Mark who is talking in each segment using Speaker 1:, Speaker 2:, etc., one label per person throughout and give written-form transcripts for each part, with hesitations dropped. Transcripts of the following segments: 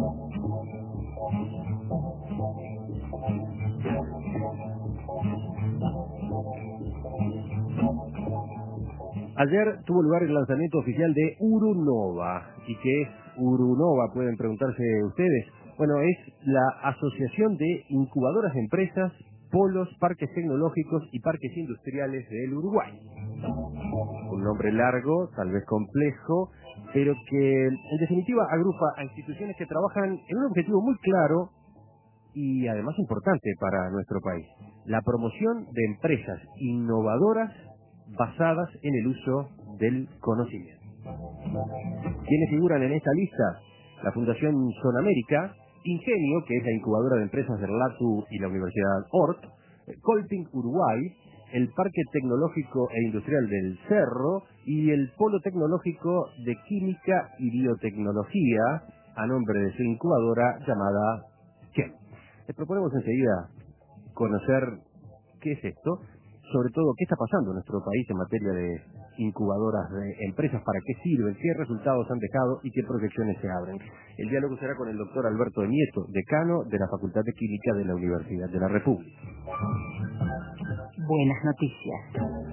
Speaker 1: Ayer tuvo lugar el lanzamiento oficial de Urunova. ¿Y qué es Urunova? Pueden preguntarse ustedes. Bueno, es la Asociación de Incubadoras de Empresas, Polos, Parques Tecnológicos y Parques Industriales del Uruguay. Un nombre largo, tal vez complejo, pero que en definitiva agrupa a instituciones que trabajan en un objetivo muy claro y además importante para nuestro país: la promoción de empresas innovadoras basadas en el uso del conocimiento. ¿Quiénes figuran en esta lista? La Fundación Sonamérica, Ingenio, que es la incubadora de empresas del LATU y la Universidad ORT, Colping Uruguay, el Parque Tecnológico e Industrial del Cerro y el Polo Tecnológico de Química y Biotecnología, a nombre de su incubadora llamada CHEM. Les proponemos enseguida conocer qué es esto, sobre todo qué está pasando en nuestro país en materia de incubadoras de empresas, para qué sirven, qué resultados han dejado y qué proyecciones se abren. El diálogo será con el doctor Alberto de Nieto, decano de la Facultad de Química de la Universidad de la República.
Speaker 2: Buenas noticias.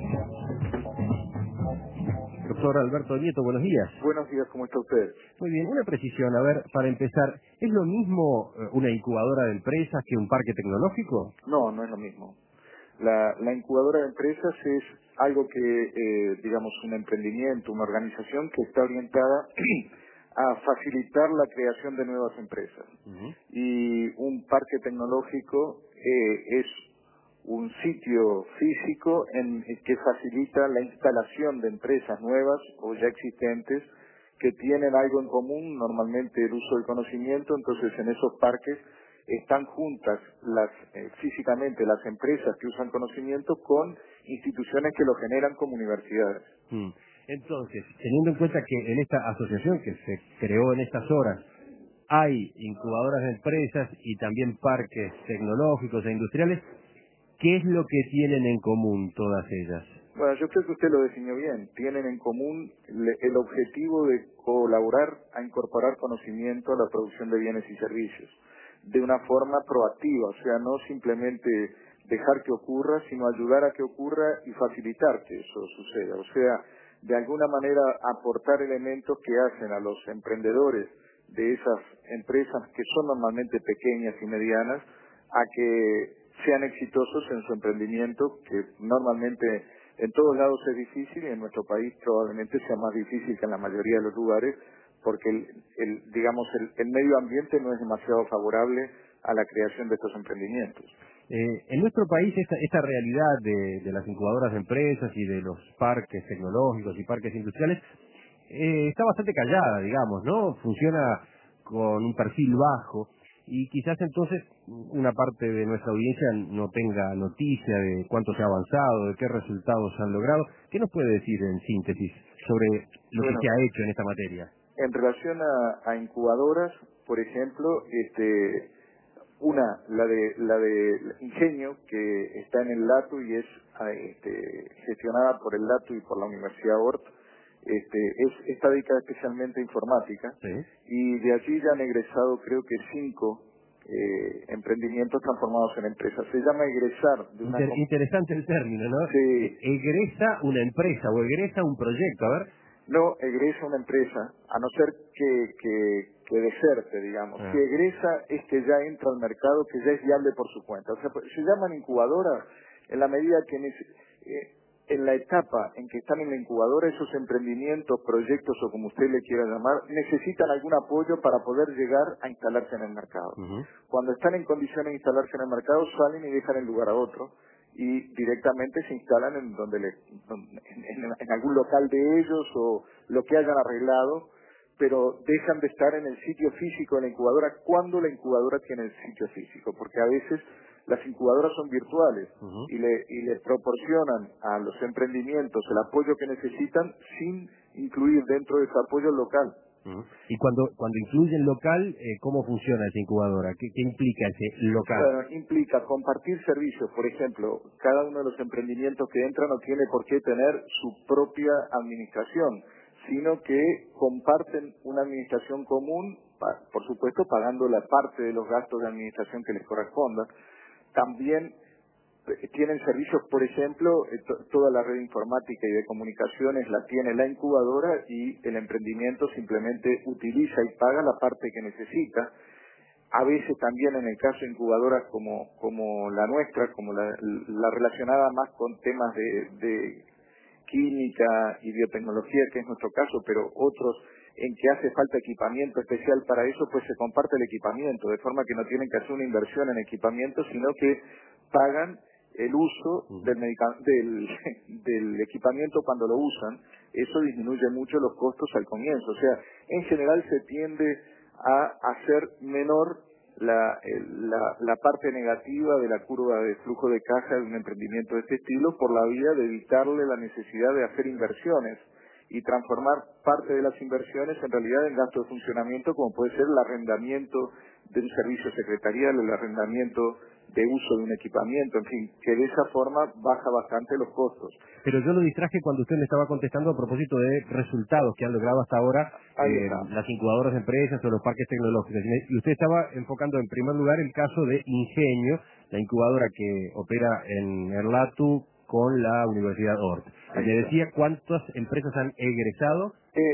Speaker 1: Doctor Alberto de Nieto, buenos días.
Speaker 3: Buenos días, ¿cómo está usted?
Speaker 1: Muy bien, una precisión, a ver, para empezar, ¿es lo mismo una incubadora de empresas que un parque tecnológico?
Speaker 3: No, no es lo mismo. La incubadora de empresas es algo que, digamos, un emprendimiento, una organización que está orientada a facilitar la creación de nuevas empresas. Y un parque tecnológico es un sitio físico que facilita la instalación de empresas nuevas o ya existentes que tienen algo en común, normalmente el uso del conocimiento. Entonces en esos parques están juntas físicamente las empresas que usan conocimiento con instituciones que lo generan como universidades.
Speaker 1: Entonces, teniendo en cuenta que en esta asociación que se creó en estas horas hay incubadoras de empresas y también parques tecnológicos e industriales, ¿qué es lo que tienen en común todas ellas?
Speaker 3: Bueno, yo creo que usted lo definió bien. Tienen en común el objetivo de colaborar a incorporar conocimiento a la producción de bienes y servicios de una forma proactiva, o sea, no simplemente dejar que ocurra, sino ayudar a que ocurra y facilitar que eso suceda. O sea, de alguna manera aportar elementos que hacen a los emprendedores de esas empresas, que son normalmente pequeñas y medianas, a que sean exitosos en su emprendimiento, que normalmente en todos lados es difícil y en nuestro país probablemente sea más difícil que en la mayoría de los lugares, porque el medio ambiente no es demasiado favorable a la creación de estos emprendimientos.
Speaker 1: En nuestro país esta realidad de las incubadoras de empresas y de los parques tecnológicos y parques industriales está bastante callada, digamos, ¿no? Funciona con un perfil bajo y quizás entonces una parte de nuestra audiencia no tenga noticia de cuánto se ha avanzado, de qué resultados se han logrado. ¿Qué nos puede decir en síntesis sobre lo que se ha hecho en esta materia?
Speaker 3: En relación a incubadoras, por ejemplo, la de Ingenio, que está en el LATU y es gestionada por el LATU y por la Universidad ORT, está dedicada especialmente a informática.
Speaker 1: Sí.
Speaker 3: Y de allí ya han egresado creo que 5 emprendimientos transformados en empresas. Se llama egresar.
Speaker 1: Interesante el término, ¿no?
Speaker 3: Sí.
Speaker 1: Egresa una empresa o egresa un proyecto, a ver.
Speaker 3: No egresa una empresa, a no ser que deserte, digamos. Si egresa es que ya entra al mercado, que ya es viable por su cuenta. O sea, se llaman incubadoras en la medida que en la etapa en que están en la incubadora, esos emprendimientos, proyectos o como usted le quiera llamar, necesitan algún apoyo para poder llegar a instalarse en el mercado. Cuando están en condiciones de instalarse en el mercado, salen y dejan el lugar a otro y directamente se instalan en algún local de ellos o lo que hayan arreglado, pero dejan de estar en el sitio físico de la incubadora cuando la incubadora tiene el sitio físico, porque a veces las incubadoras son virtuales y le proporcionan a los emprendimientos el apoyo que necesitan sin incluir dentro de ese apoyo local.
Speaker 1: Y cuando incluyen local, ¿cómo funciona esa incubadora? ¿Qué implica ese local?
Speaker 3: Bueno, implica compartir servicios. Por ejemplo, cada uno de los emprendimientos que entran no tiene por qué tener su propia administración, sino que comparten una administración común por supuesto pagando la parte de los gastos de administración que les corresponda. También tienen servicios, por ejemplo, toda la red informática y de comunicaciones la tiene la incubadora y el emprendimiento simplemente utiliza y paga la parte que necesita. A veces también en el caso de incubadoras como la nuestra, como la relacionada más con temas de química y biotecnología, que es nuestro caso, pero otros en que hace falta equipamiento especial para eso, pues se comparte el equipamiento, de forma que no tienen que hacer una inversión en equipamiento, sino que pagan el uso del equipamiento cuando lo usan. Eso disminuye mucho los costos al comienzo. O sea, en general se tiende a hacer menor la parte negativa de la curva de flujo de caja de un emprendimiento de este estilo por la vía de evitarle la necesidad de hacer inversiones y transformar parte de las inversiones en realidad en gastos de funcionamiento, como puede ser el arrendamiento de un servicio secretarial, el arrendamiento de uso de un equipamiento, en fin, que de esa forma baja bastante los costos.
Speaker 1: Pero yo lo distraje cuando usted me estaba contestando a propósito de resultados que han logrado hasta ahora las incubadoras de empresas o los parques tecnológicos. Y usted estaba enfocando en primer lugar el caso de Ingenio, la incubadora que opera en Erlatu con la Universidad Ort. Me decía cuántas empresas han egresado.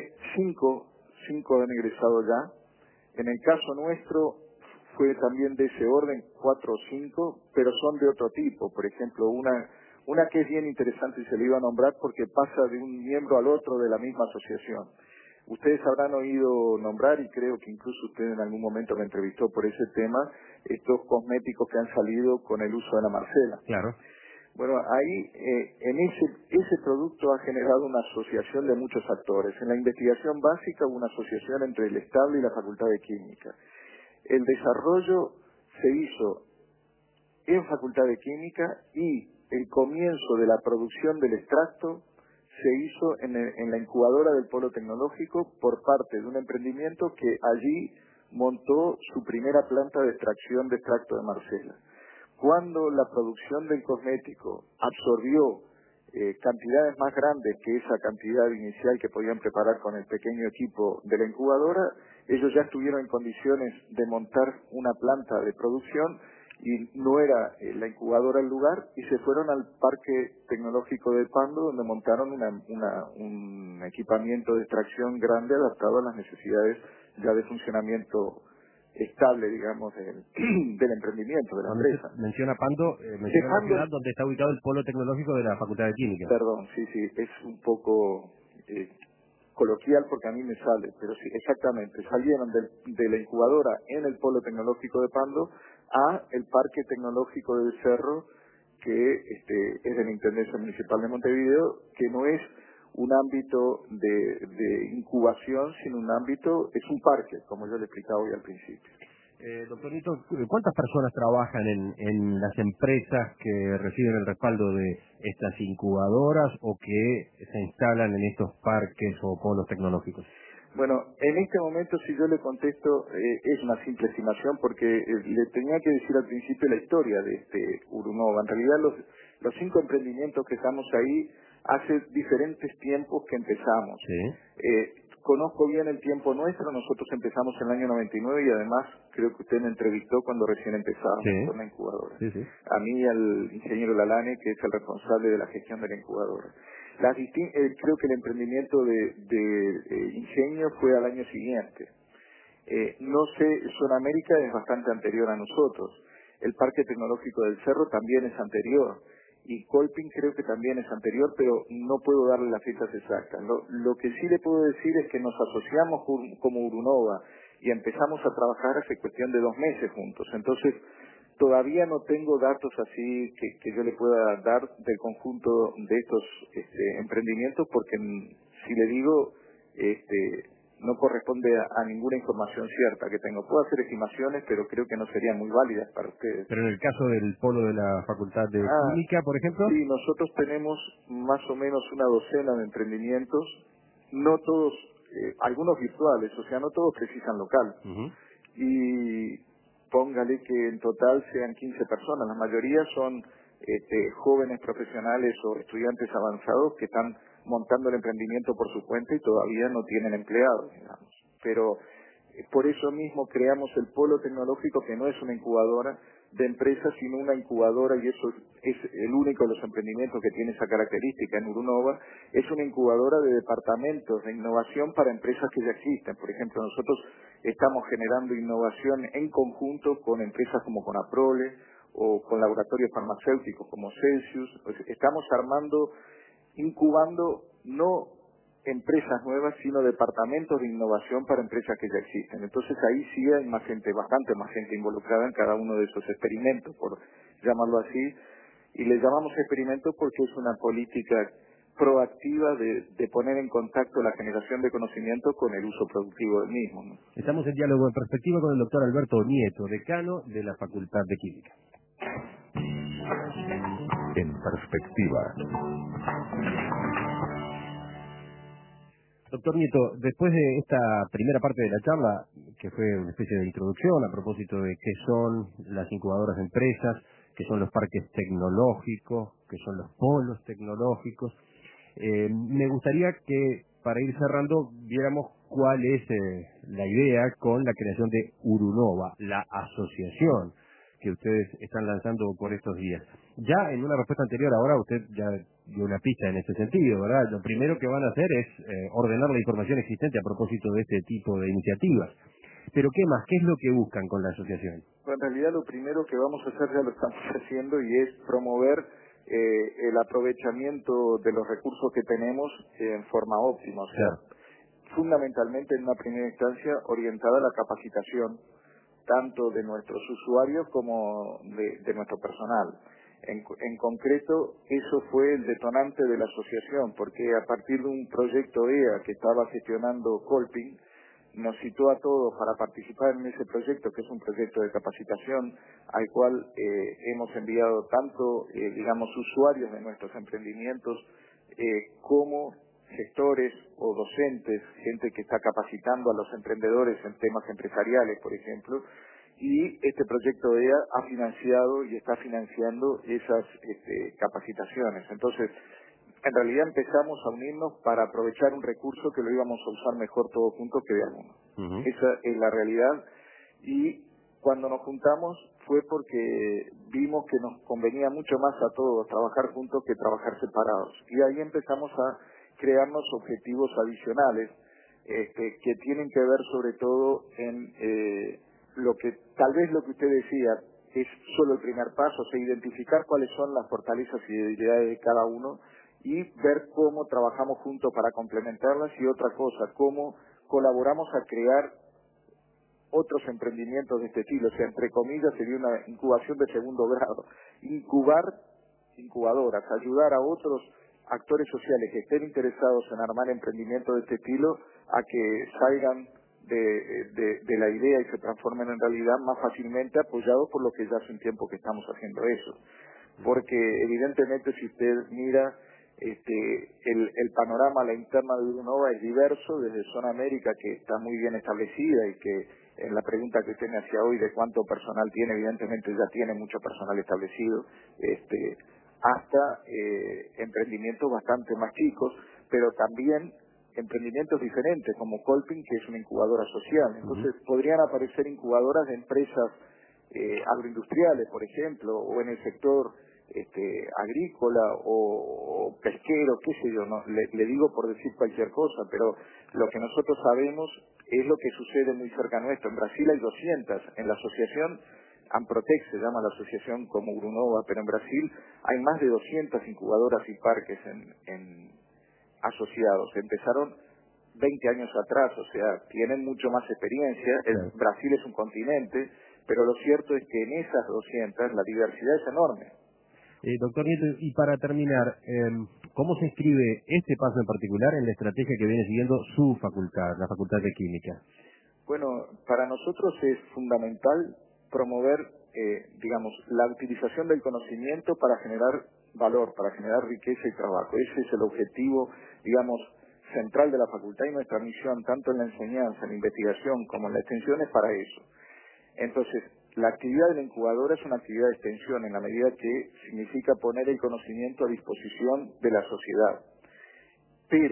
Speaker 3: Cinco han egresado ya. En el caso nuestro fue también de ese orden, 4 o 5, pero son de otro tipo. Por ejemplo, una que es bien interesante y se le iba a nombrar porque pasa de un miembro al otro de la misma asociación. Ustedes habrán oído nombrar, y creo que incluso usted en algún momento me entrevistó por ese tema, estos cosméticos que han salido con el uso de la Marcela.
Speaker 1: Claro.
Speaker 3: Bueno, ahí en ese producto ha generado una asociación de muchos actores. En la investigación básica hubo una asociación entre el Estable y la Facultad de Química. El desarrollo se hizo en Facultad de Química y el comienzo de la producción del extracto se hizo en la incubadora del Polo Tecnológico por parte de un emprendimiento que allí montó su primera planta de extracción de extracto de Marcela. Cuando la producción del cosmético absorbió cantidades más grandes que esa cantidad inicial que podían preparar con el pequeño equipo de la incubadora, ellos ya estuvieron en condiciones de montar una planta de producción y no era la incubadora el lugar y se fueron al Parque Tecnológico de Pando, donde montaron un equipamiento de extracción grande adaptado a las necesidades ya de funcionamiento estable, digamos, del emprendimiento, de la empresa.
Speaker 1: Menciona Pando, menciona la ciudad donde está ubicado el Polo Tecnológico de la Facultad de Química.
Speaker 3: Perdón, sí, es un poco coloquial porque a mí me sale, pero sí, exactamente, salieron de la incubadora en el Polo Tecnológico de Pando a el Parque Tecnológico del Cerro, que es de la Intendencia Municipal de Montevideo, que no es un ámbito de incubación, sino un ámbito, es un parque, como yo le explicaba hoy al principio.
Speaker 1: Doctor Nito, ¿cuántas personas trabajan en las empresas que reciben el respaldo de estas incubadoras o que se instalan en estos parques o polos tecnológicos?
Speaker 3: Bueno, en este momento si yo le contesto es una simple estimación porque le tenía que decir al principio la historia de este Urunova. En realidad los 5 emprendimientos que estamos ahí hace diferentes tiempos que empezamos.
Speaker 1: Sí.
Speaker 3: Conozco bien el tiempo nuestro, nosotros empezamos en el año 99 y además creo que usted me entrevistó cuando recién empezábamos con la incubadora.
Speaker 1: Sí.
Speaker 3: A mí y al ingeniero Lalane, que es el responsable de la gestión de la incubadora. Creo que el emprendimiento de Ingenio fue al año siguiente. No sé, Sonamérica es bastante anterior a nosotros. El Parque Tecnológico del Cerro también es anterior. Y Colping creo que también es anterior, pero no puedo darle las fechas exactas. Lo que sí le puedo decir es que nos asociamos como Urunova y empezamos a trabajar hace cuestión de 2 meses juntos. Entonces, todavía no tengo datos así que yo le pueda dar del conjunto de estos emprendimientos, porque si le digo, no corresponde a ninguna información cierta que tengo. Puedo hacer estimaciones, pero creo que no serían muy válidas para ustedes.
Speaker 1: Pero en el caso del polo de la Facultad de Química, por ejemplo.
Speaker 3: Sí, nosotros tenemos más o menos una docena de emprendimientos, no todos, algunos virtuales, o sea, no todos precisan local. Y póngale que en total sean 15 personas, la mayoría son jóvenes profesionales o estudiantes avanzados que están montando el emprendimiento por su cuenta y todavía no tienen empleados, digamos. Pero Por eso mismo creamos el Polo Tecnológico, que no es una incubadora de empresas, sino una incubadora, y eso es el único de los emprendimientos que tiene esa característica en Urunova, es una incubadora de departamentos de innovación para empresas que ya existen. Por ejemplo, nosotros estamos generando innovación en conjunto con empresas como Conaprole o con laboratorios farmacéuticos como Celsius. Pues estamos incubando no empresas nuevas, sino departamentos de innovación para empresas que ya existen. Entonces ahí sí hay más gente, bastante más gente involucrada en cada uno de esos experimentos, por llamarlo así, y le llamamos experimentos porque es una política proactiva de poner en contacto la generación de conocimiento con el uso productivo del mismo, ¿no?
Speaker 1: Estamos en diálogo en perspectiva con el doctor Alberto Nieto, decano de la Facultad de Química.
Speaker 2: En perspectiva.
Speaker 1: Doctor Nieto, después de esta primera parte de la charla, que fue una especie de introducción a propósito de qué son las incubadoras de empresas, qué son los parques tecnológicos, qué son los polos tecnológicos, me gustaría que, para ir cerrando, viéramos cuál es la idea con la creación de Urunova, la asociación que ustedes están lanzando por estos días. Ya en una respuesta anterior, ahora usted ya dio una pista en este sentido, ¿verdad? Lo primero que van a hacer es ordenar la información existente a propósito de este tipo de iniciativas. Pero ¿qué más? ¿Qué es lo que buscan con la asociación?
Speaker 3: Bueno, en realidad lo primero que vamos a hacer ya lo estamos haciendo, y es promover el aprovechamiento de los recursos que tenemos en forma óptima, o sea, fundamentalmente en una primera instancia orientada a la capacitación tanto de nuestros usuarios como de nuestro personal. En concreto, eso fue el detonante de la asociación, porque a partir de un proyecto EA que estaba gestionando Colping, nos citó a todos para participar en ese proyecto, que es un proyecto de capacitación al cual hemos enviado tanto, digamos, usuarios de nuestros emprendimientos como gestores o docentes, gente que está capacitando a los emprendedores en temas empresariales, por ejemplo, y este proyecto EA ha financiado y está financiando esas capacitaciones. Entonces, en realidad empezamos a unirnos para aprovechar un recurso que lo íbamos a usar mejor todos juntos que de alguno. Esa es la realidad, y cuando nos juntamos fue porque vimos que nos convenía mucho más a todos trabajar juntos que trabajar separados. Y ahí empezamos a crearnos objetivos adicionales que tienen que ver sobre todo en lo que tal vez lo que usted decía es solo el primer paso, o sea, identificar cuáles son las fortalezas y debilidades de cada uno y ver cómo trabajamos juntos para complementarlas, y otra cosa, cómo colaboramos a crear otros emprendimientos de este estilo. O sea, entre comillas, sería una incubación de segundo grado. Incubadoras, ayudar a otros actores sociales que estén interesados en armar emprendimientos de este estilo a que salgan de la idea y se transformen en realidad más fácilmente, apoyados por lo que ya hace un tiempo que estamos haciendo eso. Porque evidentemente, si usted mira el panorama a la interna de Urunova es diverso, desde Zona América, que está muy bien establecida y que en la pregunta que usted me hacía hoy de cuánto personal tiene, evidentemente ya tiene mucho personal establecido, hasta emprendimientos bastante más chicos, pero también emprendimientos diferentes como Colping, que es una incubadora social. Entonces podrían aparecer incubadoras de empresas agroindustriales, por ejemplo, o en el sector agrícola o pesquero, qué sé yo, no le digo por decir cualquier cosa, pero lo que nosotros sabemos es lo que sucede muy cerca nuestro. En Brasil hay 200, en la asociación Amprotec se llama la asociación como Urunova, pero en Brasil hay más de 200 incubadoras y parques en asociados. Empezaron 20 años atrás, o sea, tienen mucho más experiencia. Brasil es un continente, pero lo cierto es que en esas 200 la diversidad es enorme.
Speaker 1: Doctor Nieto, y para terminar, ¿cómo se inscribe este paso en particular en la estrategia que viene siguiendo su facultad, la Facultad de Química?
Speaker 3: Bueno, para nosotros es fundamental promover, digamos, la utilización del conocimiento para generar valor, para generar riqueza y trabajo. Ese es el objetivo, digamos, central de la facultad, y nuestra misión, tanto en la enseñanza, en la investigación, como en la extensión, es para eso. Entonces, la actividad de la incubadora es una actividad de extensión en la medida que significa poner el conocimiento a disposición de la sociedad. Pero,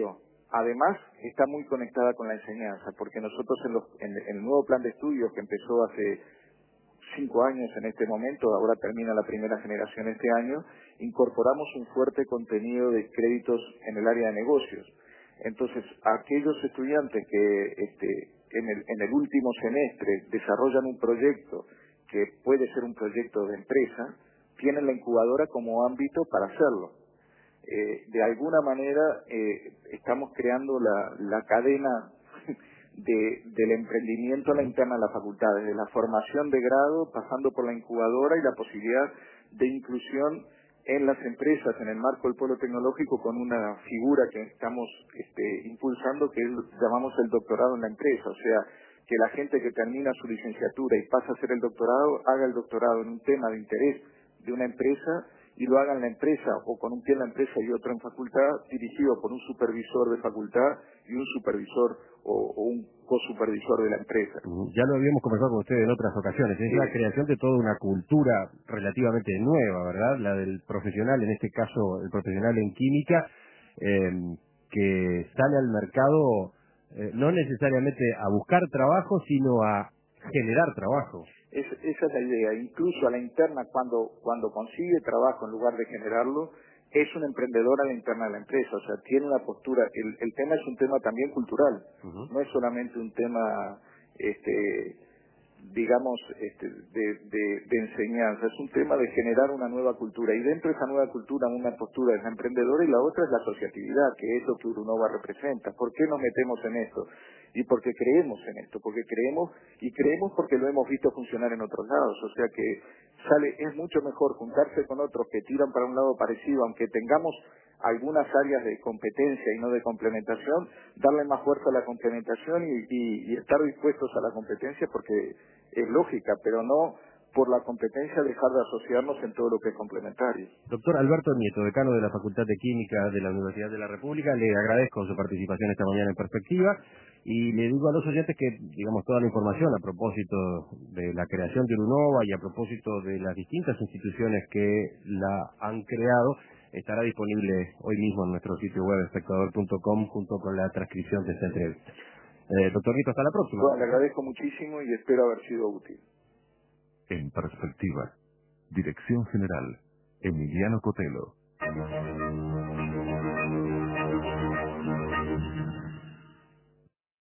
Speaker 3: además está muy conectada con la enseñanza, porque nosotros en el nuevo plan de estudios que empezó hace 5 años en este momento, ahora termina la primera generación este año, incorporamos un fuerte contenido de créditos en el área de negocios. Entonces, aquellos estudiantes que en el último semestre desarrollan un proyecto que puede ser un proyecto de empresa, tienen la incubadora como ámbito para hacerlo. De alguna manera estamos creando la cadena del emprendimiento a la interna de la facultad, desde la formación de grado, pasando por la incubadora y la posibilidad de inclusión en las empresas, en el marco del polo tecnológico, con una figura que estamos impulsando, que llamamos el doctorado en la empresa. O sea, que la gente que termina su licenciatura y pasa a hacer el doctorado, haga el doctorado en un tema de interés de una empresa y lo haga en la empresa, o con un pie en la empresa y otro en facultad, dirigido por un supervisor de facultad y un supervisor o un cosupervisor de la empresa.
Speaker 1: Ya lo habíamos conversado con ustedes en otras ocasiones. Es la creación de toda una cultura relativamente nueva, ¿verdad? La del profesional, en este caso el profesional en química, que sale al mercado no necesariamente a buscar trabajo, sino a generar trabajo.
Speaker 3: Esa es la idea. Incluso a la interna, cuando consigue trabajo en lugar de generarlo, es un emprendedor a la interna de la empresa. O sea, tiene una postura. El tema es un tema también cultural. No es solamente un tema, digamos, de enseñanza. Es un tema de generar una nueva cultura. Y dentro de esa nueva cultura, una postura es la emprendedora y la otra es la asociatividad, que es lo que Urunova representa. ¿Por qué nos metemos en esto? Y porque creemos en esto, porque creemos porque lo hemos visto funcionar en otros lados. O sea que es mucho mejor juntarse con otros que tiran para un lado parecido, aunque tengamos algunas áreas de competencia y no de complementación, darle más fuerza a la complementación y estar dispuestos a la competencia, porque es lógica, pero no por la competencia dejar de asociarnos en todo lo que es complementario.
Speaker 1: Doctor Alberto Nieto, decano de la Facultad de Química de la Universidad de la República, le agradezco su participación esta mañana en Perspectiva y le digo a los oyentes que, digamos, toda la información a propósito de la creación de Urunova y a propósito de las distintas instituciones que la han creado, estará disponible hoy mismo en nuestro sitio web espectador.com junto con la transcripción de esta entrevista. Doctor Nieto, hasta la próxima.
Speaker 3: Bueno, le agradezco muchísimo y espero haber sido útil.
Speaker 2: En Perspectiva. Dirección General, Emiliano Cotelo.